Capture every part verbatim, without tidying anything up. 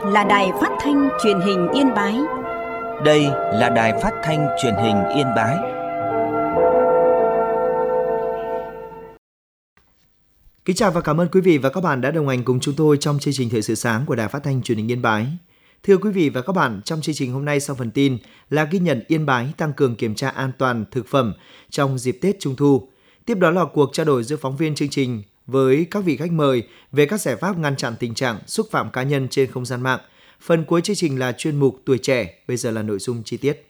là Đài Phát thanh Truyền hình Yên Bái. Đây là Đài Phát thanh Truyền hình Yên Bái. Kính chào và cảm ơn quý vị và các bạn đã đồng hành cùng chúng tôi trong chương trình Thời sự sáng của Đài Phát thanh Truyền hình Yên Bái. Thưa quý vị và các bạn, trong chương trình hôm nay sau phần tin là ghi nhận Yên Bái tăng cường kiểm tra an toàn thực phẩm trong dịp Tết Trung thu. Tiếp đó là cuộc trao đổi giữa phóng viên chương trình với các vị khách mời về các giải pháp ngăn chặn tình trạng xúc phạm cá nhân trên không gian mạng. Phần cuối chương trình là chuyên mục Tuổi trẻ, bây giờ là nội dung chi tiết.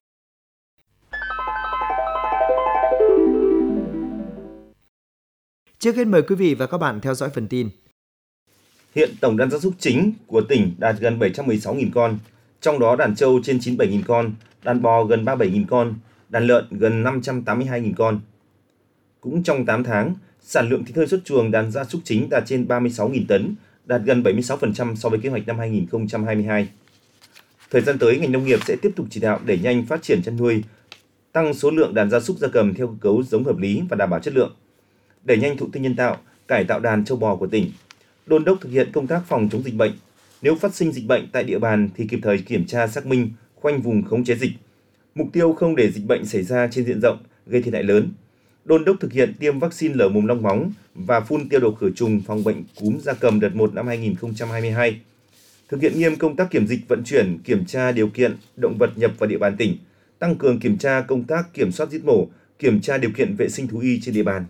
Trước hết mời quý vị và các bạn theo dõi phần tin. Hiện tổng đàn gia súc chính của tỉnh đạt gần bảy trăm mười sáu nghìn con, trong đó đàn trâu trên chín mươi bảy nghìn con, đàn bò gần ba mươi bảy nghìn con, đàn lợn gần năm trăm tám mươi hai nghìn con. Cũng trong tám tháng, sản lượng thịt hơi xuất chuồng đàn gia súc chính đạt trên ba mươi sáu nghìn tấn, đạt gần bảy mươi sáu phần trăm so với kế hoạch năm hai nghìn không trăm hai mươi hai. Thời gian tới, ngành nông nghiệp sẽ tiếp tục chỉ đạo đẩy nhanh phát triển chăn nuôi, tăng số lượng đàn gia súc gia cầm theo cơ cấu giống hợp lý và đảm bảo chất lượng, đẩy nhanh thụ tinh nhân tạo, cải tạo đàn trâu bò của tỉnh, đôn đốc thực hiện công tác phòng chống dịch bệnh. Nếu phát sinh dịch bệnh tại địa bàn thì kịp thời kiểm tra xác minh, khoanh vùng khống chế dịch. Mục tiêu không để dịch bệnh xảy ra trên diện rộng, gây thiệt hại lớn. Đôn đốc thực hiện tiêm vaccine lở mồm long móng và phun tiêu độc khử trùng phòng bệnh cúm gia cầm đợt một năm hai nghìn không trăm hai mươi hai. Thực hiện nghiêm công tác kiểm dịch vận chuyển, kiểm tra điều kiện động vật nhập vào địa bàn tỉnh, tăng cường kiểm tra công tác kiểm soát giết mổ, kiểm tra điều kiện vệ sinh thú y trên địa bàn.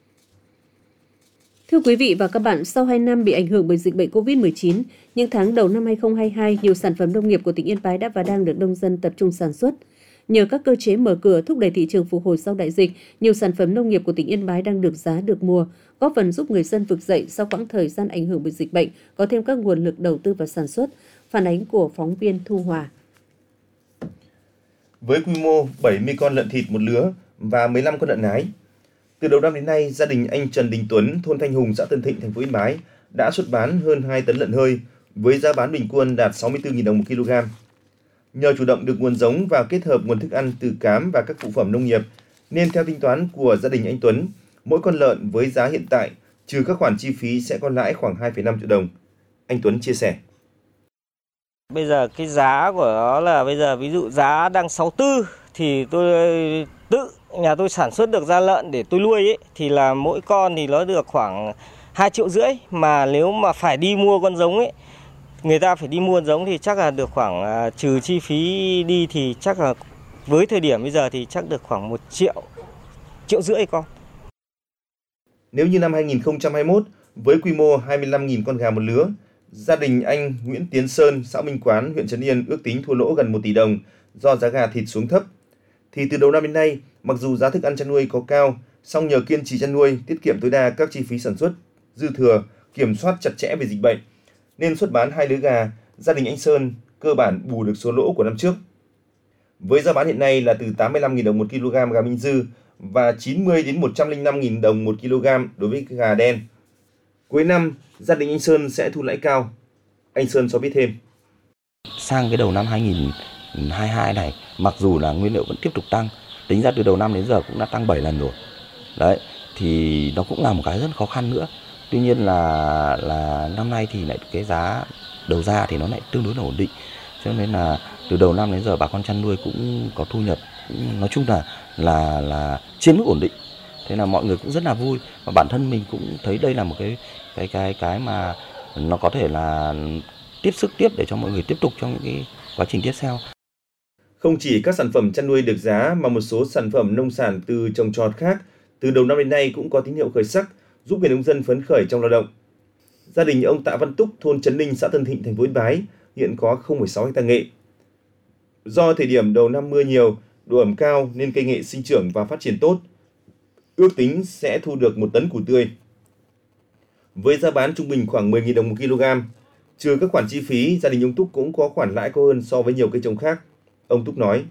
Thưa quý vị và các bạn, sau hai năm bị ảnh hưởng bởi dịch bệnh covid mười chín, những tháng đầu năm hai nghìn không trăm hai mươi hai, nhiều sản phẩm nông nghiệp của tỉnh Yên Bái đã và đang được nông dân tập trung sản xuất. Nhờ các cơ chế mở cửa thúc đẩy thị trường phục hồi sau đại dịch, nhiều sản phẩm nông nghiệp của tỉnh Yên Bái đang được giá được mua, góp phần giúp người dân vực dậy sau quãng thời gian ảnh hưởng bởi dịch bệnh, có thêm các nguồn lực đầu tư vào sản xuất. Phản ánh của phóng viên Thu Hòa. Với quy mô bảy mươi con lợn thịt một lứa và mười lăm con lợn nái, từ đầu năm đến nay, gia đình anh Trần Đình Tuấn, thôn Thanh Hùng, xã Tân Thịnh, thành phố Yên Bái đã xuất bán hơn hai tấn lợn hơi với giá bán bình quân đạt sáu mươi tư nghìn đồng một kg. Nhờ chủ động được nguồn giống và kết hợp nguồn thức ăn từ cám và các phụ phẩm nông nghiệp, nên theo tính toán của gia đình anh Tuấn, mỗi con lợn với giá hiện tại trừ các khoản chi phí sẽ có lãi khoảng hai phẩy năm triệu đồng. Anh Tuấn chia sẻ. Bây giờ cái giá của nó là bây giờ ví dụ giá đang sáu mươi tư thì tôi tự nhà tôi sản xuất được ra lợn để tôi nuôi ấy, thì là mỗi con thì nó được khoảng hai triệu rưỡi, mà nếu mà phải đi mua con giống ấy, người ta phải đi mua con giống thì chắc là được khoảng trừ chi phí đi thì chắc là với thời điểm bây giờ thì chắc được khoảng một triệu, triệu rưỡi con. Nếu như năm hai nghìn không trăm hai mươi mốt với quy mô hai mươi lăm nghìn con gà một lứa, gia đình anh Nguyễn Tiến Sơn, xã Minh Quán, huyện Trấn Yên ước tính thua lỗ gần một tỷ đồng do giá gà thịt xuống thấp. Thì từ đầu năm đến nay, mặc dù giá thức ăn chăn nuôi có cao, song nhờ kiên trì chăn nuôi, tiết kiệm tối đa các chi phí sản xuất, dư thừa, kiểm soát chặt chẽ về dịch bệnh, nên xuất bán hai lứa gà, gia đình anh Sơn cơ bản bù được số lỗ của năm trước. Với giá bán hiện nay là từ tám mươi lăm nghìn đồng một kg gà Minh Dư và chín mươi đến một trăm lẻ năm nghìn đồng một kg đối với gà đen. Cuối năm, gia đình anh Sơn sẽ thu lãi cao. Anh Sơn cho biết thêm. Sang cái đầu năm hai nghìn không trăm hai mươi hai này, mặc dù là nguyên liệu vẫn tiếp tục tăng, tính ra từ đầu năm đến giờ cũng đã tăng bảy lần rồi. Đấy, thì nó cũng là một cái rất khó khăn nữa. Tuy nhiên là là năm nay thì lại cái giá đầu ra thì nó lại tương đối là ổn định. Cho nên là từ đầu năm đến giờ bà con chăn nuôi cũng có thu nhập, cũng nói chung là là là trên mức ổn định. Thế là mọi người cũng rất là vui, và bản thân mình cũng thấy đây là một cái cái cái cái mà nó có thể là tiếp sức tiếp để cho mọi người tiếp tục trong những cái quá trình tiếp theo. Không chỉ các sản phẩm chăn nuôi được giá mà một số sản phẩm nông sản từ trồng trọt khác từ đầu năm đến nay cũng có tín hiệu khởi sắc, giúp người nông dân phấn khởi trong lao động. Gia đình ông Tạ Văn Túc, thôn Trấn Ninh, xã Tân Thịnh, thành phố Yên Bái hiện có không phẩy sáu héc ta nghệ. Do thời điểm đầu năm mưa nhiều, độ ẩm cao nên cây nghệ sinh trưởng và phát triển tốt. Ước tính sẽ thu được một tấn củ tươi. Với giá bán trung bình khoảng mười nghìn đồng một kg, trừ các khoản chi phí, gia đình ông Túc cũng có khoản lãi cao hơn so với nhiều cây trồng khác. Ông Túc nói.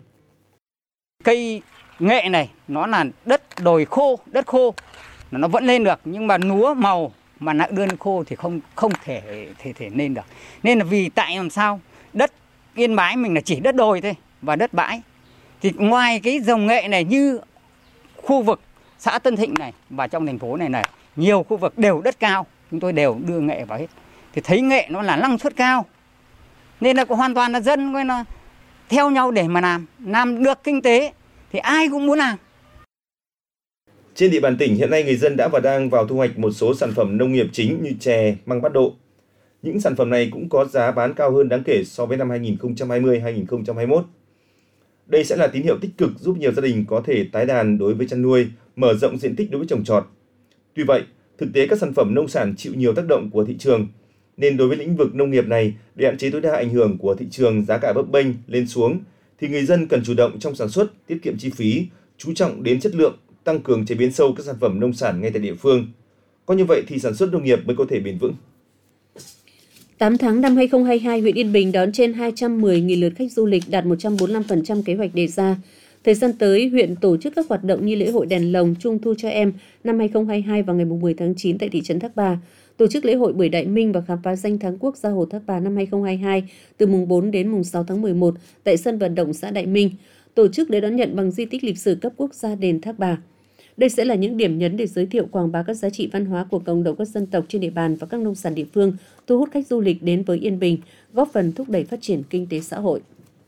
Cây nghệ này nó là đất đồi khô, đất khô, nó vẫn lên được, nhưng mà lúa màu mà nặng đơn khô thì không không thể thể thể lên được. Nên là vì tại làm sao đất Yên Bái mình là chỉ đất đồi thôi và đất bãi. Thì ngoài cái dòng nghệ này như khu vực xã Tân Thịnh này và trong thành phố này này, nhiều khu vực đều đất cao, chúng tôi đều đưa nghệ vào hết. Thì thấy nghệ nó là năng suất cao, Nên là hoàn toàn là dân coi là theo nhau để mà làm, làm được kinh tế thì ai cũng muốn làm. Trên địa bàn tỉnh hiện nay người dân đã và đang vào thu hoạch một số sản phẩm nông nghiệp chính như chè, măng bát độ. Những sản phẩm này cũng có giá bán cao hơn đáng kể so với năm hai nghìn không trăm hai mươi hai nghìn không trăm hai mươi mốt. Đây sẽ là tín hiệu tích cực giúp nhiều gia đình có thể tái đàn đối với chăn nuôi, mở rộng diện tích đối với trồng trọt. Tuy vậy, thực tế các sản phẩm nông sản chịu nhiều tác động của thị trường, nên đối với lĩnh vực nông nghiệp này, để hạn chế tối đa ảnh hưởng của thị trường giá cả bấp bênh lên xuống, thì người dân cần chủ động trong sản xuất, tiết kiệm chi phí, chú trọng đến chất lượng, tăng cường chế biến sâu các sản phẩm nông sản ngay tại địa phương. Có như vậy thì sản xuất nông nghiệp mới có thể bền vững. tám tháng năm hai nghìn không trăm hai mươi hai, huyện Yên Bình đón trên hai trăm mười nghìn lượt khách du lịch, đạt một trăm bốn mươi lăm phần trăm kế hoạch đề ra. Thời gian tới, huyện tổ chức các hoạt động như lễ hội đèn lồng Trung thu cho em năm hai nghìn không trăm hai mươi hai vào ngày mười tháng chín tại thị trấn Thác Bà, tổ chức lễ hội bưởi Đại Minh và khám phá danh thắng quốc gia Hồ Thác Bà năm hai nghìn không trăm hai mươi hai từ mùng bốn đến mùng sáu tháng mười một tại sân vận động xã Đại Minh, tổ chức lễ đón nhận bằng di tích lịch sử cấp quốc gia đền Thác Bà. Đây sẽ là những điểm nhấn để giới thiệu quảng bá các giá trị văn hóa của cộng đồng các dân tộc trên địa bàn và các nông sản địa phương, thu hút khách du lịch đến với Yên Bình, góp phần thúc đẩy phát triển kinh tế xã hội.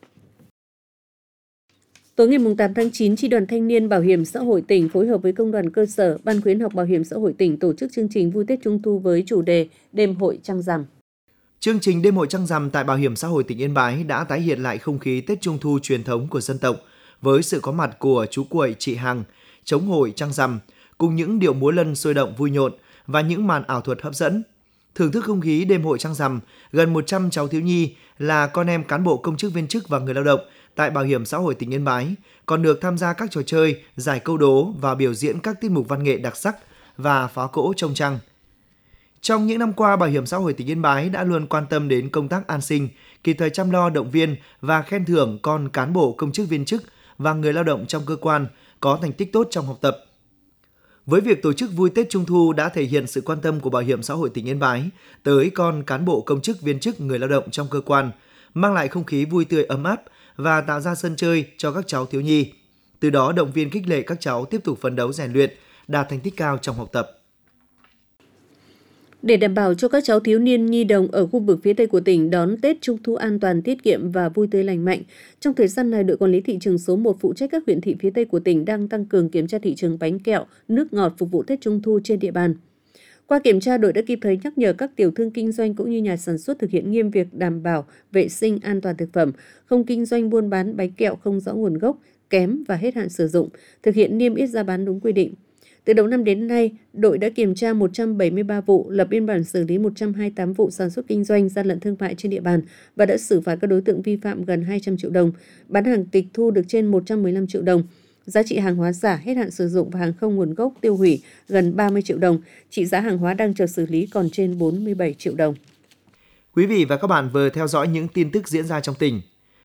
Tối ngày tám tháng chín, Chi đoàn Thanh niên Bảo hiểm xã hội tỉnh phối hợp với Công đoàn cơ sở, Ban khuyến học Bảo hiểm xã hội tỉnh tổ chức chương trình vui Tết Trung thu với chủ đề Đêm hội trăng rằm. Chương trình Đêm hội trăng rằm tại Bảo hiểm xã hội tỉnh Yên Bái đã tái hiện lại không khí Tết Trung thu truyền thống của dân tộc với sự có mặt của chú Cuội, chị Hằng, chống hội trăng rằm cùng những điệu múa lân sôi động vui nhộn và những màn ảo thuật hấp dẫn. Thưởng thức không khí đêm hội trăng rằm, gần một trăm cháu thiếu nhi là con em cán bộ công chức viên chức và người lao động tại Bảo hiểm xã hội tỉnh Yên Bái còn được tham gia các trò chơi, giải câu đố và biểu diễn các tiết mục văn nghệ đặc sắc và phá cỗ trông trăng. Trong những năm qua, Bảo hiểm xã hội tỉnh Yên Bái đã luôn quan tâm đến công tác an sinh, kịp thời chăm lo động viên và khen thưởng con cán bộ công chức viên chức và người lao động trong cơ quan có thành tích tốt trong học tập. Với việc tổ chức vui Tết Trung thu đã thể hiện sự quan tâm của Bảo hiểm xã hội tỉnh Yên Bái tới con cán bộ công chức viên chức người lao động trong cơ quan, mang lại không khí vui tươi ấm áp và tạo ra sân chơi cho các cháu thiếu nhi. Từ đó động viên khích lệ các cháu tiếp tục phấn đấu rèn luyện, đạt thành tích cao trong học tập. Để đảm bảo cho các cháu thiếu niên nhi đồng ở khu vực phía Tây của tỉnh đón Tết Trung thu an toàn, tiết kiệm và vui tươi lành mạnh, trong thời gian này, đội quản lý thị trường số một phụ trách các huyện thị phía Tây của tỉnh đang tăng cường kiểm tra thị trường bánh kẹo, nước ngọt phục vụ Tết Trung thu trên địa bàn. Qua kiểm tra, đội đã kịp thời nhắc nhở các tiểu thương kinh doanh cũng như nhà sản xuất thực hiện nghiêm việc đảm bảo vệ sinh an toàn thực phẩm, không kinh doanh buôn bán bánh kẹo không rõ nguồn gốc, kém và hết hạn sử dụng, thực hiện niêm yết giá bán đúng quy định. Từ đầu năm đến nay, đội đã kiểm tra một trăm bảy mươi ba vụ, lập biên bản xử lý một trăm hai mươi tám vụ sản xuất kinh doanh gian lận thương mại trên địa bàn và đã xử phạt các đối tượng vi phạm gần hai trăm triệu đồng, bán hàng tịch thu được trên một trăm mười lăm triệu đồng. Giá trị hàng hóa giả, hết hạn sử dụng và hàng không nguồn gốc tiêu hủy gần ba mươi triệu đồng, trị giá hàng hóa đang chờ xử lý còn trên bốn mươi bảy triệu đồng. Quý vị và các bạn vừa theo dõi những tin tức diễn ra trong tỉnh.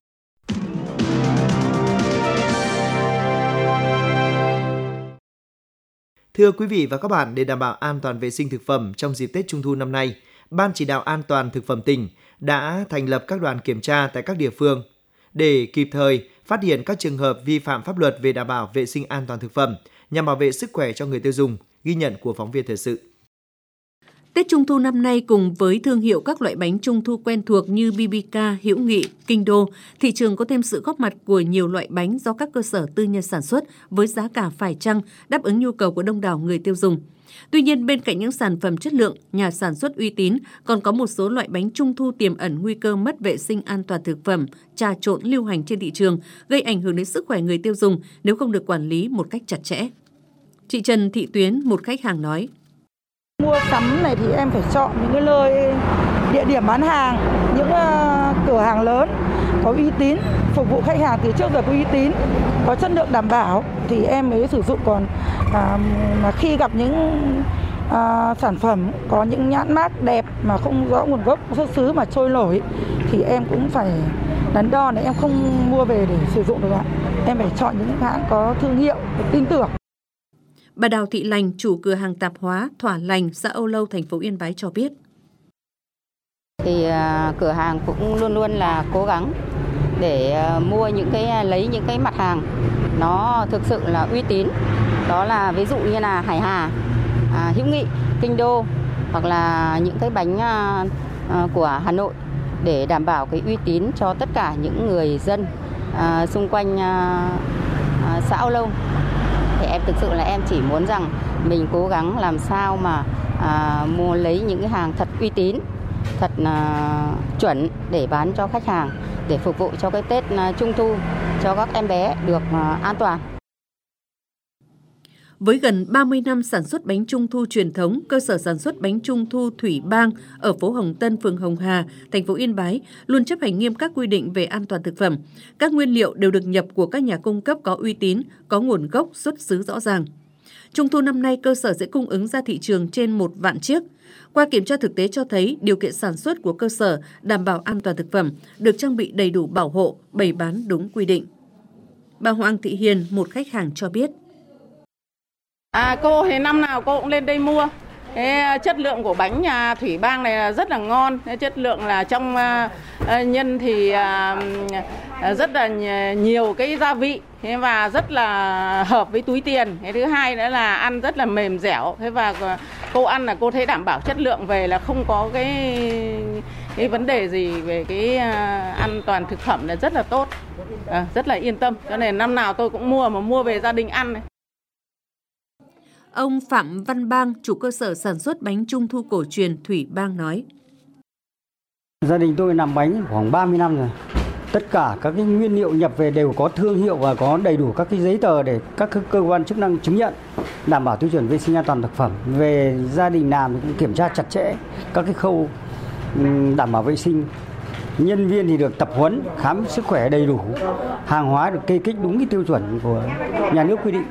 Thưa quý vị và các bạn, để đảm bảo an toàn vệ sinh thực phẩm trong dịp Tết Trung thu năm nay, Ban Chỉ đạo An toàn Thực phẩm tỉnh đã thành lập các đoàn kiểm tra tại các địa phương để kịp thời phát hiện các trường hợp vi phạm pháp luật về đảm bảo vệ sinh an toàn thực phẩm nhằm bảo vệ sức khỏe cho người tiêu dùng, ghi nhận của phóng viên thời sự. Tết Trung thu năm nay cùng với thương hiệu các loại bánh Trung thu quen thuộc như bê bê ca, Hữu Nghị, Kinh Đô, thị trường có thêm sự góp mặt của nhiều loại bánh do các cơ sở tư nhân sản xuất với giá cả phải chăng, đáp ứng nhu cầu của đông đảo người tiêu dùng. Tuy nhiên, bên cạnh những sản phẩm chất lượng, nhà sản xuất uy tín, còn có một số loại bánh Trung thu tiềm ẩn nguy cơ mất vệ sinh an toàn thực phẩm, trà trộn lưu hành trên thị trường, gây ảnh hưởng đến sức khỏe người tiêu dùng nếu không được quản lý một cách chặt chẽ. Chị Trần Thị Tuyến, một khách hàng nói: Mua sắm này thì em phải chọn những cái nơi địa điểm bán hàng, những uh, cửa hàng lớn có uy tín, phục vụ khách hàng từ trước giờ có uy tín, có chất lượng đảm bảo thì em mới sử dụng. Còn uh, mà khi gặp những uh, sản phẩm có những nhãn mác đẹp mà không rõ nguồn gốc xuất xứ mà trôi nổi thì em cũng phải đắn đo để em không mua về để sử dụng được ạ. Em phải chọn những hãng có thương hiệu tin tưởng. Bà Đào Thị Lành, chủ cửa hàng tạp hóa Thỏa Lành, xã Âu Lâu, thành phố Yên Bái cho biết. Thì uh, cửa hàng cũng luôn luôn là cố gắng để uh, mua những cái lấy những cái mặt hàng nó thực sự là uy tín. Đó là ví dụ như là Hải Hà, uh, Hữu Nghị, Kinh Đô hoặc là những cái bánh uh, uh, của Hà Nội để đảm bảo cái uy tín cho tất cả những người dân à, xung quanh à, à, xã Âu Lâu. Thì em thực sự là em chỉ muốn rằng mình cố gắng làm sao mà à, mua lấy những cái hàng thật uy tín, thật à, chuẩn để bán cho khách hàng, để phục vụ cho cái Tết à, Trung thu cho các em bé được à, an toàn. Với gần ba mươi năm sản xuất bánh trung thu truyền thống, cơ sở sản xuất bánh trung thu Thủy Bang ở phố Hồng Tân, phường Hồng Hà, thành phố Yên Bái luôn chấp hành nghiêm các quy định về an toàn thực phẩm. Các nguyên liệu đều được nhập của các nhà cung cấp có uy tín, có nguồn gốc xuất xứ rõ ràng. Trung thu năm nay, cơ sở sẽ cung ứng ra thị trường trên một vạn chiếc. Qua kiểm tra thực tế cho thấy, điều kiện sản xuất của cơ sở đảm bảo an toàn thực phẩm, được trang bị đầy đủ bảo hộ, bày bán đúng quy định. Bà Hoàng Thị Hiền, một khách hàng cho biết. À, cô thì năm nào cô cũng lên đây mua. Cái chất lượng của bánh nhà Thủy Bang này là rất là ngon. Cái chất lượng là trong uh, nhân thì uh, rất là nhiều cái gia vị và rất là hợp với túi tiền. Cái thứ hai nữa là ăn rất là mềm dẻo. Thế và cô ăn là cô thấy đảm bảo chất lượng về là không có cái cái vấn đề gì về cái uh, an toàn thực phẩm là rất là tốt, à, rất là yên tâm. Cho nên năm nào tôi cũng mua mà mua về gia đình ăn này. Ông Phạm Văn Bang, chủ cơ sở sản xuất bánh trung thu cổ truyền Thủy Bang nói. Gia đình tôi làm bánh khoảng ba mươi năm rồi. Tất cả các cái nguyên liệu nhập về đều có thương hiệu và có đầy đủ các cái giấy tờ để các cơ quan chức năng chứng nhận, đảm bảo tiêu chuẩn vệ sinh an toàn thực phẩm. Về gia đình làm thì cũng kiểm tra chặt chẽ các cái khâu đảm bảo vệ sinh. Nhân viên thì được tập huấn, khám sức khỏe đầy đủ. Hàng hóa được kê kích đúng cái tiêu chuẩn của nhà nước quy định.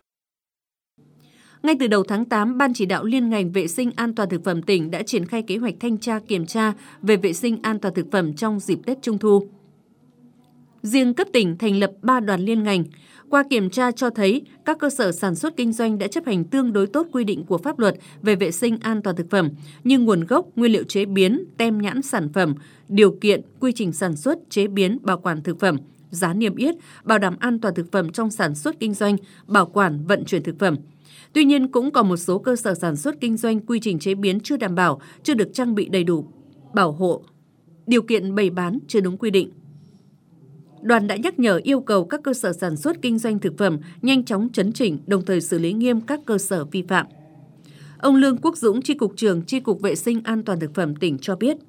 Ngay từ đầu tháng tám, Ban chỉ đạo liên ngành vệ sinh an toàn thực phẩm tỉnh đã triển khai kế hoạch thanh tra kiểm tra về vệ sinh an toàn thực phẩm trong dịp Tết Trung thu. Riêng cấp tỉnh thành lập ba đoàn liên ngành. Qua kiểm tra cho thấy các cơ sở sản xuất kinh doanh đã chấp hành tương đối tốt quy định của pháp luật về vệ sinh an toàn thực phẩm như nguồn gốc, nguyên liệu chế biến, tem nhãn sản phẩm, điều kiện, quy trình sản xuất, chế biến, bảo quản thực phẩm, giá niêm yết, bảo đảm an toàn thực phẩm trong sản xuất kinh doanh, bảo quản, vận chuyển thực phẩm. Tuy nhiên, cũng còn một số cơ sở sản xuất kinh doanh quy trình chế biến chưa đảm bảo, chưa được trang bị đầy đủ bảo hộ, điều kiện bày bán chưa đúng quy định. Đoàn đã nhắc nhở yêu cầu các cơ sở sản xuất kinh doanh thực phẩm nhanh chóng chấn chỉnh, đồng thời xử lý nghiêm các cơ sở vi phạm. Ông Lương Quốc Dũng, Chi cục trưởng Chi cục Vệ sinh an toàn thực phẩm tỉnh cho biết.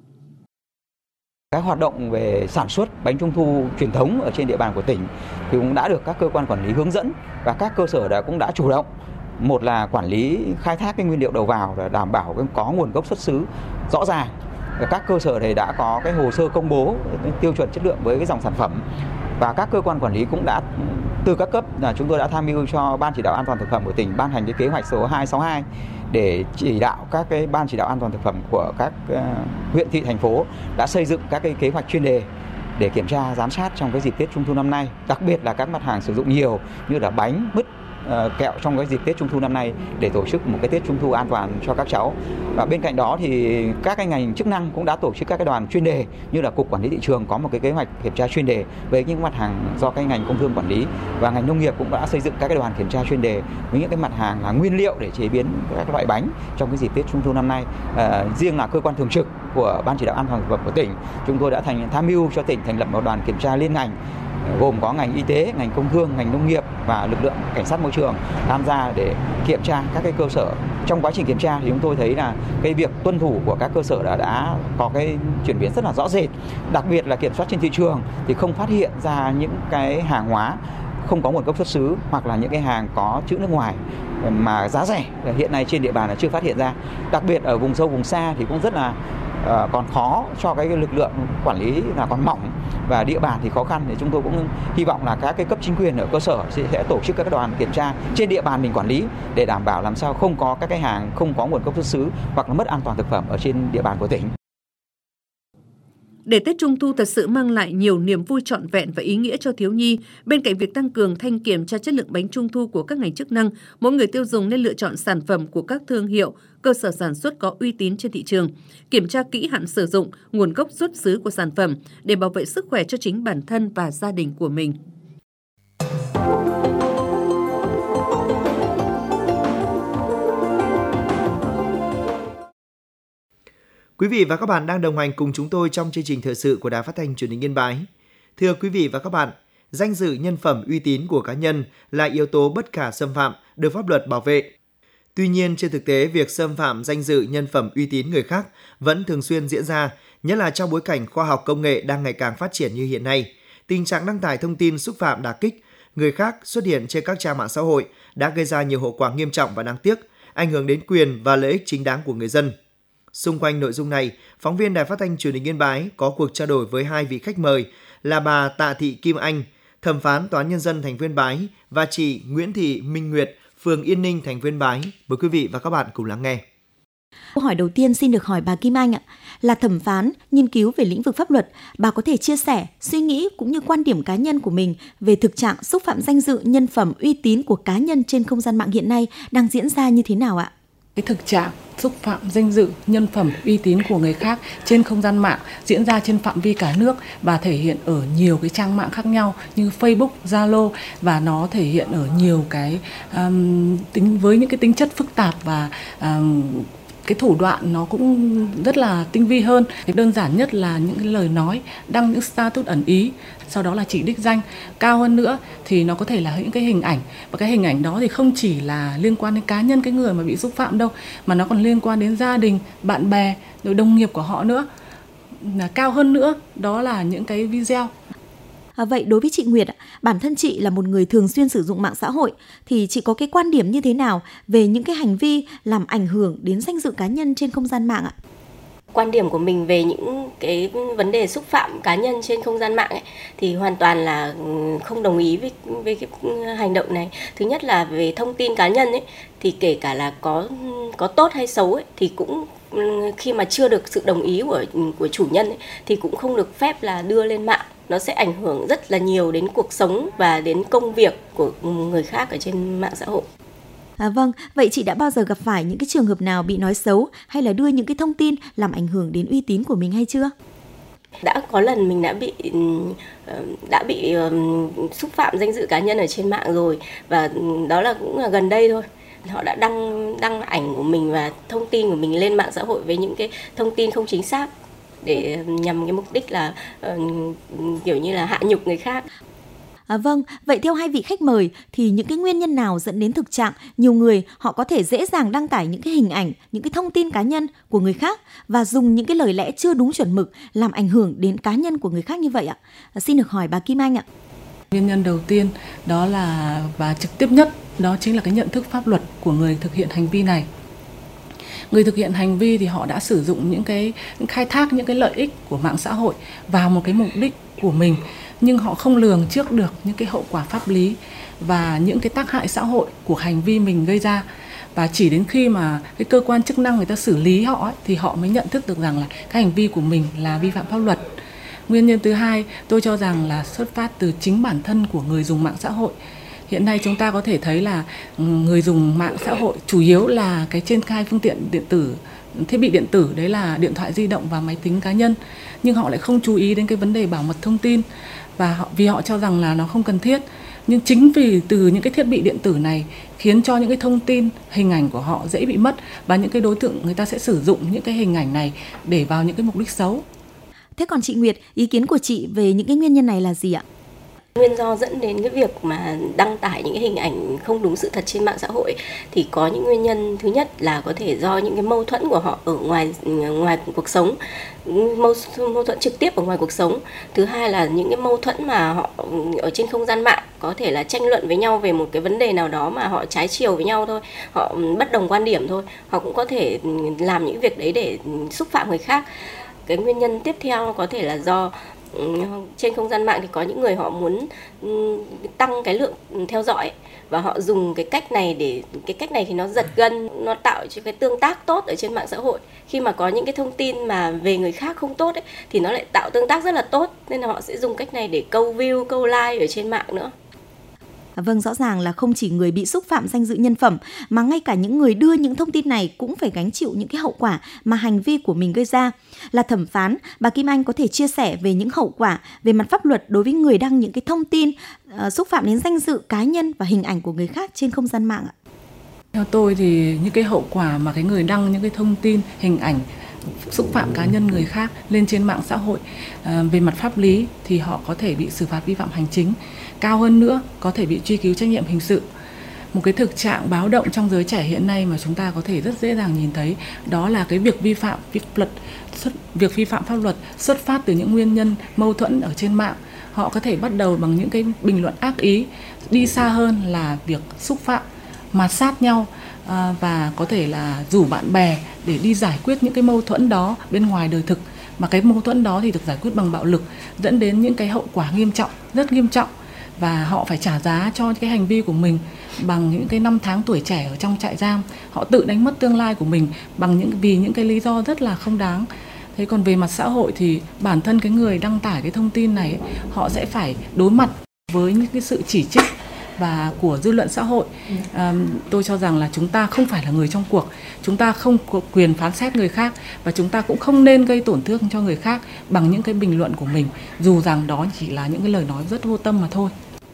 Các hoạt động về sản xuất bánh trung thu truyền thống ở trên địa bàn của tỉnh thì cũng đã được các cơ quan quản lý hướng dẫn và các cơ sở đã cũng đã chủ động. Một là quản lý khai thác cái nguyên liệu đầu vào để đảm bảo có nguồn gốc xuất xứ rõ ràng. Các cơ sở này đã có cái hồ sơ công bố tiêu chuẩn chất lượng với cái dòng sản phẩm và các cơ quan quản lý cũng đã từ các cấp là chúng tôi đã tham mưu cho Ban chỉ đạo an toàn thực phẩm của tỉnh ban hành cái kế hoạch số hai sáu hai để chỉ đạo các cái ban chỉ đạo an toàn thực phẩm của các uh, huyện thị thành phố đã xây dựng các cái kế hoạch chuyên đề để kiểm tra giám sát trong cái dịp Tết Trung thu năm nay, đặc biệt là các mặt hàng sử dụng nhiều như là bánh, mứt, Uh, kẹo trong cái dịp Tết Trung thu năm nay để tổ chức một cái Tết Trung thu an toàn cho các cháu. Và bên cạnh đó thì các cái ngành chức năng cũng đã tổ chức các cái đoàn chuyên đề như là Cục Quản lý Thị trường có một cái kế hoạch kiểm tra chuyên đề về những mặt hàng do cái ngành công thương quản lý, và ngành nông nghiệp cũng đã xây dựng các cái đoàn kiểm tra chuyên đề với những cái mặt hàng là nguyên liệu để chế biến các loại bánh trong cái dịp Tết Trung thu năm nay. Uh, riêng là cơ quan thường trực của Ban chỉ đạo an toàn thực phẩm của tỉnh, chúng tôi đã thành tham mưu cho tỉnh thành lập một đoàn kiểm tra liên ngành gồm có ngành y tế, ngành công thương, ngành nông nghiệp và lực lượng cảnh sát môi trường tham gia để kiểm tra các cái cơ sở. Trong quá trình kiểm tra thì chúng tôi thấy là cái việc tuân thủ của các cơ sở đã, đã có cái chuyển biến rất là rõ rệt. Đặc biệt là kiểm soát trên thị trường thì không phát hiện ra những cái hàng hóa không có nguồn gốc xuất xứ hoặc là những cái hàng có chữ nước ngoài mà giá rẻ hiện nay trên địa bàn là chưa phát hiện ra. Đặc biệt ở vùng sâu vùng xa thì cũng rất là uh, còn khó cho cái lực lượng quản lý là còn mỏng và địa bàn thì khó khăn, thì chúng tôi cũng hy vọng là các cái cấp chính quyền ở cơ sở sẽ, sẽ tổ chức các đoàn kiểm tra trên địa bàn mình quản lý để đảm bảo làm sao không có các cái hàng không có nguồn gốc xuất xứ hoặc là mất an toàn thực phẩm ở trên địa bàn của tỉnh. Để Tết Trung thu thật sự mang lại nhiều niềm vui trọn vẹn và ý nghĩa cho thiếu nhi, bên cạnh việc tăng cường thanh kiểm tra chất lượng bánh Trung thu của các ngành chức năng, mỗi người tiêu dùng nên lựa chọn sản phẩm của các thương hiệu, cơ sở sản xuất có uy tín trên thị trường, kiểm tra kỹ hạn sử dụng, nguồn gốc xuất xứ của sản phẩm để bảo vệ sức khỏe cho chính bản thân và gia đình của mình. Quý Quý vị và các bạn đang đồng hành cùng chúng tôi trong chương trình thời sự của Đài Phát thanh Truyền hình Yên Bái. Thưa quý vị và các bạn, danh dự nhân phẩm uy tín của cá nhân là yếu tố bất khả xâm phạm được pháp luật bảo vệ. Tuy nhiên, trên thực tế, việc xâm phạm danh dự nhân phẩm uy tín người khác vẫn thường xuyên diễn ra, nhất là trong bối cảnh khoa học công nghệ đang ngày càng phát triển như hiện nay. Tình trạng đăng tải thông tin xúc phạm đả kích người khác xuất hiện trên các trang mạng xã hội đã gây ra nhiều hậu quả nghiêm trọng và đáng tiếc, ảnh hưởng đến quyền và lợi ích chính đáng của người dân. Xung quanh nội dung này, phóng viên Đài Phát thanh Truyền hình Yên Bái có cuộc trao đổi với hai vị khách mời là bà Tạ Thị Kim Anh, thẩm phán Tòa án Nhân dân thành phố Yên Bái và chị Nguyễn Thị Minh Nguyệt, phường Yên Ninh, thành phố Yên Bái. Mời quý vị và các bạn cùng lắng nghe. Câu hỏi đầu tiên xin được hỏi bà Kim Anh ạ, là thẩm phán nghiên cứu về lĩnh vực pháp luật, bà có thể chia sẻ suy nghĩ cũng như quan điểm cá nhân của mình về thực trạng xúc phạm danh dự, nhân phẩm, uy tín của cá nhân trên không gian mạng hiện nay đang diễn ra như thế nào ạ? Cái thực trạng xúc phạm danh dự, nhân phẩm, uy tín của người khác trên không gian mạng diễn ra trên phạm vi cả nước và thể hiện ở nhiều cái trang mạng khác nhau như Facebook, Zalo, và nó thể hiện ở nhiều cái um, tính với những cái tính chất phức tạp và um, cái thủ đoạn nó cũng rất là tinh vi hơn. Cái đơn giản nhất là những cái lời nói, đăng những status ẩn ý, sau đó là chỉ đích danh. Cao hơn nữa thì nó có thể là những cái hình ảnh, và cái hình ảnh đó thì không chỉ là liên quan đến cá nhân cái người mà bị xúc phạm đâu, mà nó còn liên quan đến gia đình, bạn bè, rồi đồng nghiệp của họ nữa. Là cao hơn nữa đó là những cái video. À, vậy đối với chị Nguyệt, bản thân chị là một người thường xuyên sử dụng mạng xã hội, thì chị có cái quan điểm như thế nào về những cái hành vi làm ảnh hưởng đến danh dự cá nhân trên không gian mạng ạ? Quan điểm của mình về những cái vấn đề xúc phạm cá nhân trên không gian mạng ấy, thì hoàn toàn là không đồng ý với, với cái hành động này. Thứ nhất là về thông tin cá nhân ấy, thì kể cả là có có tốt hay xấu ấy, thì cũng khi mà chưa được sự đồng ý của của chủ nhân ấy, thì cũng không được phép là đưa lên mạng. Nó sẽ ảnh hưởng rất là nhiều đến cuộc sống và đến công việc của người khác ở trên mạng xã hội. À, vâng, vậy chị đã bao giờ gặp phải những cái trường hợp nào bị nói xấu hay là đưa những cái thông tin làm ảnh hưởng đến uy tín của mình hay chưa? Đã có lần mình đã bị đã bị xúc phạm danh dự cá nhân ở trên mạng rồi, và đó là cũng là gần đây thôi. Họ đã đăng đăng ảnh của mình và thông tin của mình lên mạng xã hội với những cái thông tin không chính xác, để nhằm cái mục đích là uh, kiểu như là hạ nhục người khác. À, vâng, vậy theo hai vị khách mời thì những cái nguyên nhân nào dẫn đến thực trạng nhiều người họ có thể dễ dàng đăng tải những cái hình ảnh, những cái thông tin cá nhân của người khác và dùng những cái lời lẽ chưa đúng chuẩn mực làm ảnh hưởng đến cá nhân của người khác như vậy ạ? À, xin được hỏi bà Kim Anh ạ. Nguyên nhân đầu tiên đó là và trực tiếp nhất đó chính là cái nhận thức pháp luật của người thực hiện hành vi này. Người thực hiện hành vi thì họ đã sử dụng những cái những khai thác những cái lợi ích của mạng xã hội vào một cái mục đích của mình, nhưng họ không lường trước được những cái hậu quả pháp lý và những cái tác hại xã hội của hành vi mình gây ra. Và chỉ đến khi mà cái cơ quan chức năng người ta xử lý họ ấy, thì họ mới nhận thức được rằng là cái hành vi của mình là vi phạm pháp luật. Nguyên nhân thứ hai tôi cho rằng là xuất phát từ chính bản thân của người dùng mạng xã hội. Hiện nay chúng ta có thể thấy là người dùng mạng xã hội chủ yếu là cái trên khai phương tiện điện tử, thiết bị điện tử, đấy là điện thoại di động và máy tính cá nhân. Nhưng họ lại không chú ý đến cái vấn đề bảo mật thông tin, và họ, vì họ cho rằng là nó không cần thiết. Nhưng chính vì từ những cái thiết bị điện tử này khiến cho những cái thông tin, hình ảnh của họ dễ bị mất, và những cái đối tượng người ta sẽ sử dụng những cái hình ảnh này để vào những cái mục đích xấu. Thế còn chị Nguyệt, ý kiến của chị về những cái nguyên nhân này là gì ạ? Nguyên do dẫn đến cái việc mà đăng tải những cái hình ảnh không đúng sự thật trên mạng xã hội thì có những nguyên nhân. Thứ nhất là có thể do những cái mâu thuẫn của họ ở ngoài ngoài cuộc sống, mâu, mâu thuẫn trực tiếp ở ngoài cuộc sống. Thứ hai là những cái mâu thuẫn mà họ ở trên không gian mạng, có thể là tranh luận với nhau về một cái vấn đề nào đó mà họ trái chiều với nhau thôi, họ bất đồng quan điểm thôi. Họ cũng có thể làm những việc đấy để xúc phạm người khác. Cái nguyên nhân tiếp theo có thể là do trên không gian mạng thì có những người họ muốn tăng cái lượng theo dõi, và họ dùng cái cách này để cái cách này thì nó giật gân, nó tạo cho cái tương tác tốt ở trên mạng xã hội. Khi mà có những cái thông tin mà về người khác không tốt ấy, thì nó lại tạo tương tác rất là tốt, nên là họ sẽ dùng cách này để câu view, câu like ở trên mạng nữa. Vâng, rõ ràng là không chỉ người bị xúc phạm danh dự nhân phẩm mà ngay cả những người đưa những thông tin này cũng phải gánh chịu những cái hậu quả mà hành vi của mình gây ra. Là thẩm phán, bà Kim Anh có thể chia sẻ về những hậu quả về mặt pháp luật đối với người đăng những cái thông tin uh, xúc phạm đến danh dự cá nhân và hình ảnh của người khác trên không gian mạng ạ? Theo tôi thì những cái hậu quả mà cái người đăng những cái thông tin, hình ảnh xúc phạm cá nhân người khác lên trên mạng xã hội. À, về mặt pháp lý thì họ có thể bị xử phạt vi phạm hành chính, cao hơn nữa có thể bị truy cứu trách nhiệm hình sự. Một cái thực trạng báo động trong giới trẻ hiện nay mà chúng ta có thể rất dễ dàng nhìn thấy, đó là cái việc vi phạm pháp luật, xuất, việc vi phạm pháp luật xuất phát từ những nguyên nhân mâu thuẫn ở trên mạng. Họ có thể bắt đầu bằng những cái bình luận ác ý, đi xa hơn là việc xúc phạm, mạt sát nhau, à, và có thể là rủ bạn bè để đi giải quyết những cái mâu thuẫn đó bên ngoài đời thực. Mà cái mâu thuẫn đó thì được giải quyết bằng bạo lực, dẫn đến những cái hậu quả nghiêm trọng, rất nghiêm trọng. Và họ phải trả giá cho cái hành vi của mình bằng những cái năm tháng tuổi trẻ ở trong trại giam. Họ tự đánh mất tương lai của mình bằng những vì những cái lý do rất là không đáng. Thế còn về mặt xã hội thì bản thân cái người đăng tải cái thông tin này, họ sẽ phải đối mặt với những cái sự chỉ trích và của dư luận xã hội. À, tôi cho rằng là chúng ta không phải là người trong cuộc, chúng ta không có quyền phán xét người khác và chúng ta cũng không nên gây tổn thương cho người khác bằng những cái bình luận của mình, dù rằng đó chỉ là những cái lời nói rất vô tâm mà thôi.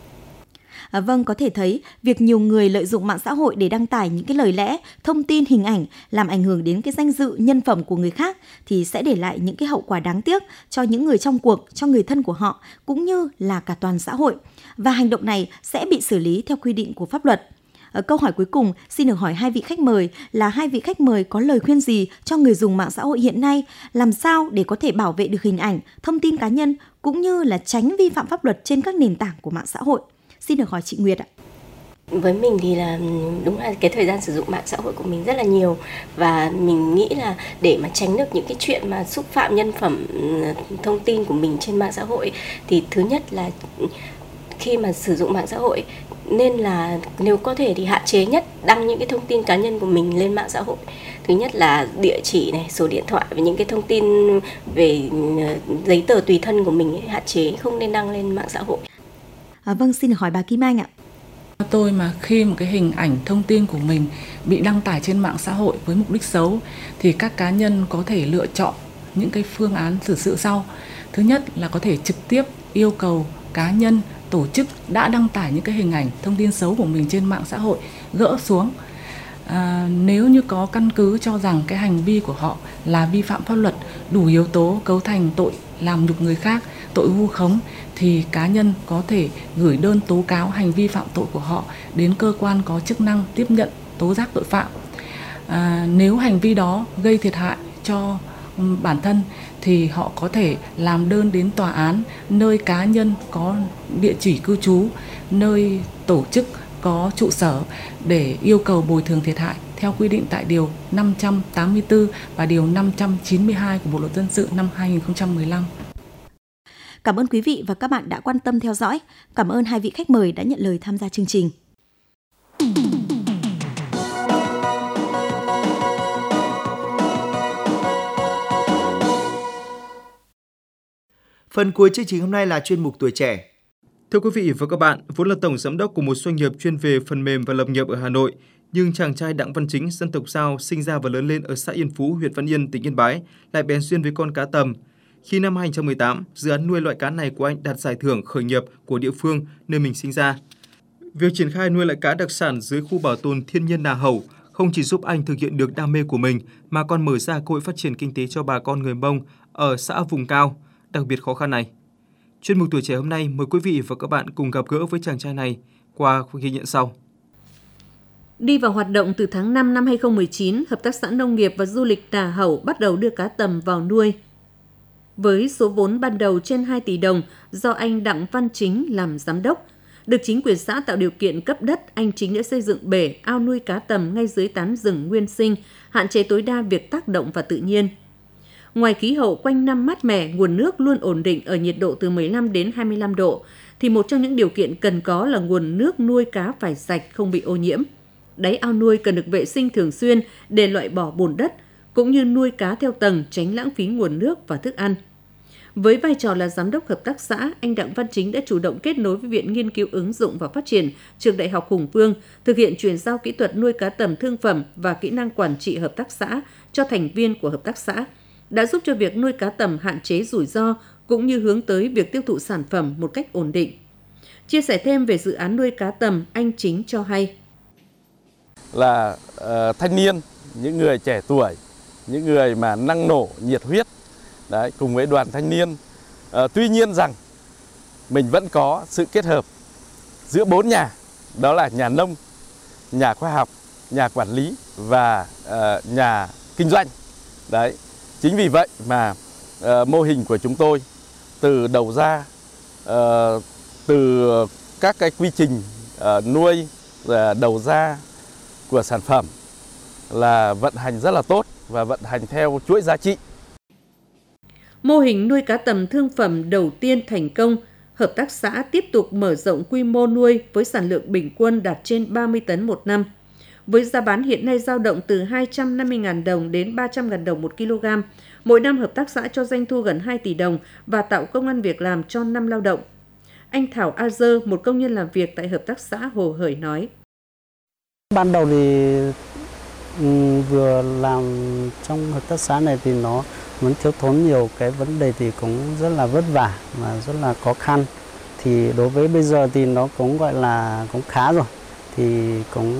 À, vâng, có thể thấy việc nhiều người lợi dụng mạng xã hội để đăng tải những cái lời lẽ, thông tin, hình ảnh làm ảnh hưởng đến cái danh dự, nhân phẩm của người khác thì sẽ để lại những cái hậu quả đáng tiếc cho những người trong cuộc, cho người thân của họ cũng như là cả toàn xã hội. Và hành động này sẽ bị xử lý theo quy định của pháp luật. Ở câu hỏi cuối cùng, xin được hỏi hai vị khách mời là hai vị khách mời có lời khuyên gì cho người dùng mạng xã hội hiện nay, làm sao để có thể bảo vệ được hình ảnh, thông tin cá nhân cũng như là tránh vi phạm pháp luật trên các nền tảng của mạng xã hội. Xin được hỏi chị Nguyệt ạ. Với mình thì là đúng là cái thời gian sử dụng mạng xã hội của mình rất là nhiều, và mình nghĩ là để mà tránh được những cái chuyện mà xúc phạm nhân phẩm, thông tin của mình trên mạng xã hội thì thứ nhất là khi mà sử dụng mạng xã hội nên là nếu có thể thì hạn chế nhất đăng những cái thông tin cá nhân của mình lên mạng xã hội. Thứ nhất là địa chỉ này, số điện thoại và những cái thông tin về giấy tờ tùy thân của mình ấy, hạn chế không nên đăng lên mạng xã hội. À, vâng, xin được hỏi bà Kim Anh ạ. Tôi mà khi một cái hình ảnh, thông tin của mình bị đăng tải trên mạng xã hội với mục đích xấu thì các cá nhân có thể lựa chọn những cái phương án xử sự sau. Thứ nhất là có thể trực tiếp yêu cầu cá nhân, tổ chức đã đăng tải những cái hình ảnh, thông tin xấu của mình trên mạng xã hội gỡ xuống. À, nếu như có căn cứ cho rằng cái hành vi của họ là vi phạm pháp luật, đủ yếu tố cấu thành tội làm nhục người khác, tội vu khống, thì cá nhân có thể gửi đơn tố cáo hành vi phạm tội của họ đến cơ quan có chức năng tiếp nhận tố giác tội phạm. À, nếu hành vi đó gây thiệt hại cho bản thân thì họ có thể làm đơn đến tòa án nơi cá nhân có địa chỉ cư trú, nơi tổ chức có trụ sở để yêu cầu bồi thường thiệt hại theo quy định tại điều năm trăm tám mươi tư và điều năm trăm chín mươi hai của Bộ luật dân sự năm hai nghìn không trăm mười lăm. Cảm ơn quý vị và các bạn đã quan tâm theo dõi. Cảm ơn hai vị khách mời đã nhận lời tham gia chương trình. Phần cuối chương trình hôm nay là chuyên mục Tuổi Trẻ. Thưa quý vị và các bạn, vốn là tổng giám đốc của một doanh nghiệp chuyên về phần mềm và lập nghiệp ở Hà Nội, nhưng chàng trai Đặng Văn Chính, dân tộc Dao, sinh ra và lớn lên ở xã Yên Phú, huyện Văn Yên, tỉnh Yên Bái, lại bén duyên với con cá tầm. Khi năm hai nghìn không trăm mười tám, dự án nuôi loại cá này của anh đạt giải thưởng khởi nghiệp của địa phương nơi mình sinh ra. Việc triển khai nuôi loại cá đặc sản dưới khu bảo tồn thiên nhiên Nà Hẩu không chỉ giúp anh thực hiện được đam mê của mình mà còn mở ra cơ hội phát triển kinh tế cho bà con người Mông ở xã vùng cao đặc biệt khó khăn này. Chuyên mục Tuổi Trẻ hôm nay mời quý vị và các bạn cùng gặp gỡ với chàng trai này qua ghi nhận sau. Đi vào hoạt động từ tháng năm năm hai nghìn không trăm mười chín, Hợp tác xã Nông nghiệp và Du lịch Nà Hẩu bắt đầu đưa cá tầm vào nuôi. Với số vốn ban đầu trên hai tỷ đồng do anh Đặng Văn Chính làm giám đốc, được chính quyền xã tạo điều kiện cấp đất, anh Chính đã xây dựng bể ao nuôi cá tầm ngay dưới tán rừng nguyên sinh, hạn chế tối đa việc tác động vào tự nhiên. Ngoài khí hậu quanh năm mát mẻ, nguồn nước luôn ổn định ở nhiệt độ từ mười lăm đến hai mươi lăm độ, thì một trong những điều kiện cần có là nguồn nước nuôi cá phải sạch, không bị ô nhiễm. Đáy ao nuôi cần được vệ sinh thường xuyên để loại bỏ bùn đất, cũng như nuôi cá theo tầng, tránh lãng phí nguồn nước và thức ăn. Với vai trò là giám đốc hợp tác xã, anh Đặng Văn Chính đã chủ động kết nối với Viện Nghiên cứu ứng dụng và phát triển Trường Đại học Hùng Vương, thực hiện chuyển giao kỹ thuật nuôi cá tầm thương phẩm và kỹ năng quản trị hợp tác xã cho thành viên của hợp tác xã, đã giúp cho việc nuôi cá tầm hạn chế rủi ro cũng như hướng tới việc tiêu thụ sản phẩm một cách ổn định. Chia sẻ thêm về dự án nuôi cá tầm, anh Chính cho hay. Là uh, thanh niên, những người trẻ tuổi, những người mà năng nổ, nhiệt huyết, đấy, cùng với đoàn thanh niên. À, tuy nhiên rằng mình vẫn có sự kết hợp giữa bốn nhà, đó là nhà nông, nhà khoa học, nhà quản lý và uh, nhà kinh doanh. Đấy, chính vì vậy mà uh, mô hình của chúng tôi từ đầu ra, uh, từ các cái quy trình uh, nuôi, uh, đầu ra của sản phẩm là vận hành rất là tốt và vận hành theo chuỗi giá trị. Mô hình nuôi cá tầm thương phẩm đầu tiên thành công, hợp tác xã tiếp tục mở rộng quy mô nuôi với sản lượng bình quân đạt trên ba mươi tấn một năm. Với giá bán hiện nay dao động từ hai trăm năm mươi nghìn đồng đến ba trăm nghìn đồng một kg. Mỗi năm hợp tác xã cho doanh thu gần hai tỷ đồng và tạo công ăn việc làm cho năm lao động. Anh Thảo A Dơ, một công nhân làm việc tại hợp tác xã Hồ Hởi nói. Ban đầu thì um, vừa làm trong hợp tác xã này thì nó vẫn thiếu thốn nhiều cái vấn đề thì cũng rất là vất vả và rất là khó khăn. Thì đối với bây giờ thì nó cũng gọi là cũng khá rồi. Thì cũng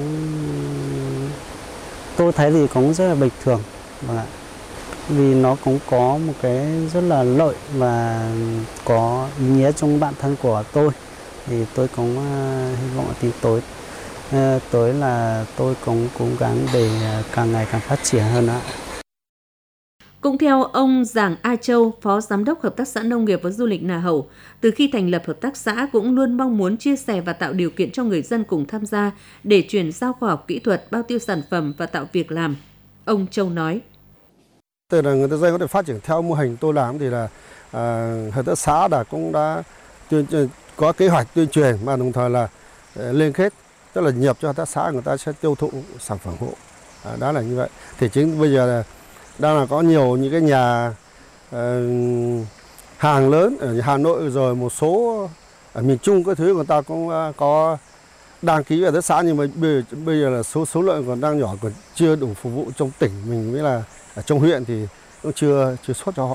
tôi thấy thì cũng rất là bình thường. Vì nó cũng có một cái rất là lợi và có ý nghĩa trong bản thân của tôi. Thì tôi cũng uh, hy vọng thì tối uh, tối là tôi cũng cố gắng để càng ngày càng phát triển hơn nữa. Cũng theo ông Giàng A Châu, Phó Giám đốc Hợp tác xã Nông nghiệp và Du lịch Nà Hẩu, từ khi thành lập hợp tác xã cũng luôn mong muốn chia sẻ và tạo điều kiện cho người dân cùng tham gia để chuyển giao khoa học kỹ thuật, bao tiêu sản phẩm và tạo việc làm. Ông Châu nói. Từ là người ta dân có thể phát triển theo mô hình tôi làm thì là à, hợp tác xã đã cũng đã tuyên có kế hoạch tuyên truyền mà đồng thời là liên kết tức là nhập cho hợp tác xã người ta sẽ tiêu thụ sản phẩm hộ. À, đó là như vậy. Thì chính bây giờ là đang là có nhiều những cái nhà uh, hàng lớn ở Hà Nội rồi một số ở miền Trung cái thứ người ta cũng uh, có đăng ký hợp tác xã nhưng mà bây, bây giờ là số số lượng còn đang nhỏ còn chưa đủ phục vụ trong tỉnh mình với là ở trong huyện thì cũng chưa chưa xuất cho họ.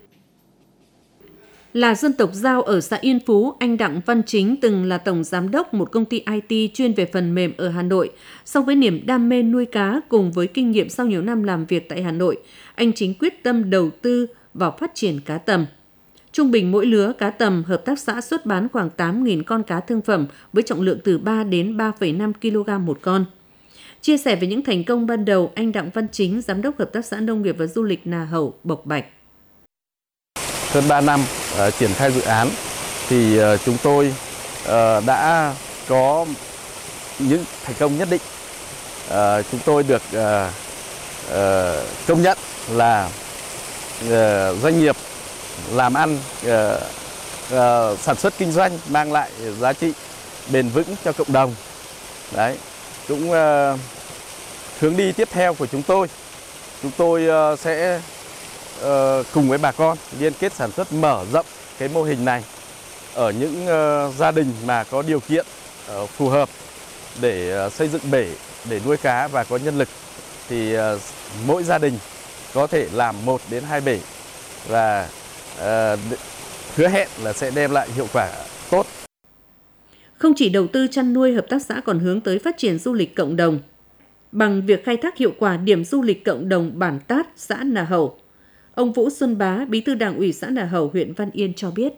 Là dân tộc Dao ở xã Yên Phú, anh Đặng Văn Chính từng là tổng giám đốc một công ty i tê chuyên về phần mềm ở Hà Nội. Song với niềm đam mê nuôi cá cùng với kinh nghiệm sau nhiều năm làm việc tại Hà Nội, anh Chính quyết tâm đầu tư vào phát triển cá tầm. Trung bình mỗi lứa cá tầm, hợp tác xã xuất bán khoảng tám nghìn con cá thương phẩm với trọng lượng từ ba đến ba phẩy năm ki lô gam một con. Chia sẻ về những thành công ban đầu, anh Đặng Văn Chính, Giám đốc Hợp tác xã Nông nghiệp và Du lịch Nà Hẩu, bộc bạch. Hơn ba năm uh, triển khai dự án thì uh, chúng tôi uh, đã có những thành công nhất định. Uh, chúng tôi được uh, uh, công nhận là uh, doanh nghiệp làm ăn, uh, uh, sản xuất kinh doanh mang lại giá trị bền vững cho cộng đồng. Đấy, cũng uh, hướng đi tiếp theo của chúng tôi, chúng tôi uh, sẽ uh, cùng với bà con liên kết sản xuất mở rộng cái mô hình này ở những uh, gia đình mà có điều kiện uh, phù hợp để uh, xây dựng bể để nuôi cá và có nhân lực thì uh, mỗi gia đình có thể làm một đến hai bể và uh, hứa hẹn là sẽ đem lại hiệu quả tốt. Không chỉ đầu tư chăn nuôi, hợp tác xã còn hướng tới phát triển du lịch cộng đồng bằng việc khai thác hiệu quả điểm du lịch cộng đồng Bản Tát, xã Nà Hẩu. Ông Vũ Xuân Bá, Bí thư Đảng ủy xã Nà Hẩu, huyện Văn Yên cho biết.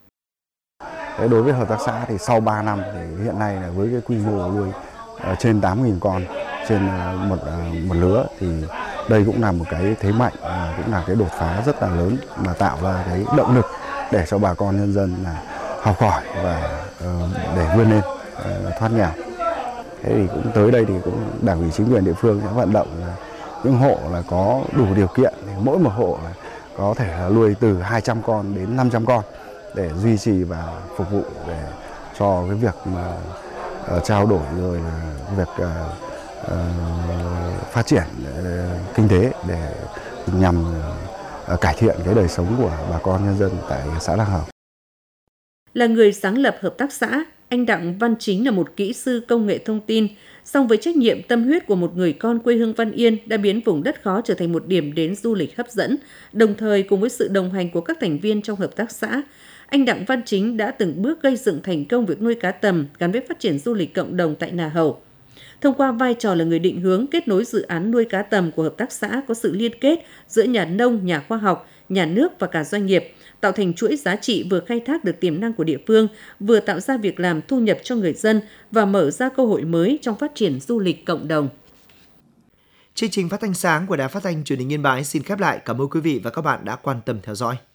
Đối với hợp tác xã thì sau ba năm thì hiện nay là với cái quy mô nuôi uh, trên tám nghìn con trên uh, một uh, một lứa thì đây cũng là một cái thế mạnh, uh, cũng là cái đột phá rất là lớn mà tạo ra cái động lực để cho bà con nhân dân là học hỏi và uh, để vươn lên uh, thoát nghèo. Thế thì cũng tới đây thì cũng Đảng ủy chính quyền địa phương sẽ vận động là những hộ là có đủ điều kiện thì mỗi một hộ là có thể là nuôi từ hai trăm con đến năm trăm con để duy trì và phục vụ để cho cái việc mà uh, trao đổi rồi là việc uh, uh, phát triển uh, kinh tế để nhằm uh, cải thiện cái đời sống của bà con nhân dân tại xã Nà Hẩu. Là người sáng lập hợp tác xã, anh Đặng Văn Chính là một kỹ sư công nghệ thông tin, song với trách nhiệm tâm huyết của một người con quê hương Văn Yên đã biến vùng đất khó trở thành một điểm đến du lịch hấp dẫn, đồng thời cùng với sự đồng hành của các thành viên trong hợp tác xã, anh Đặng Văn Chính đã từng bước gây dựng thành công việc nuôi cá tầm gắn với phát triển du lịch cộng đồng tại Nà Hẩu. thông qua vai trò là người định hướng kết nối dự án nuôi cá tầm của hợp tác xã có sự liên kết giữa nhà nông, nhà khoa học, nhà nước và cả doanh nghiệp, tạo thành chuỗi giá trị vừa khai thác được tiềm năng của địa phương, vừa tạo ra việc làm thu nhập cho người dân và mở ra cơ hội mới trong phát triển du lịch cộng đồng. Chương trình phát thanh sáng của Đài Phát thanh Truyền hình Yên Bái xin khép lại. Cảm ơn quý vị và các bạn đã quan tâm theo dõi.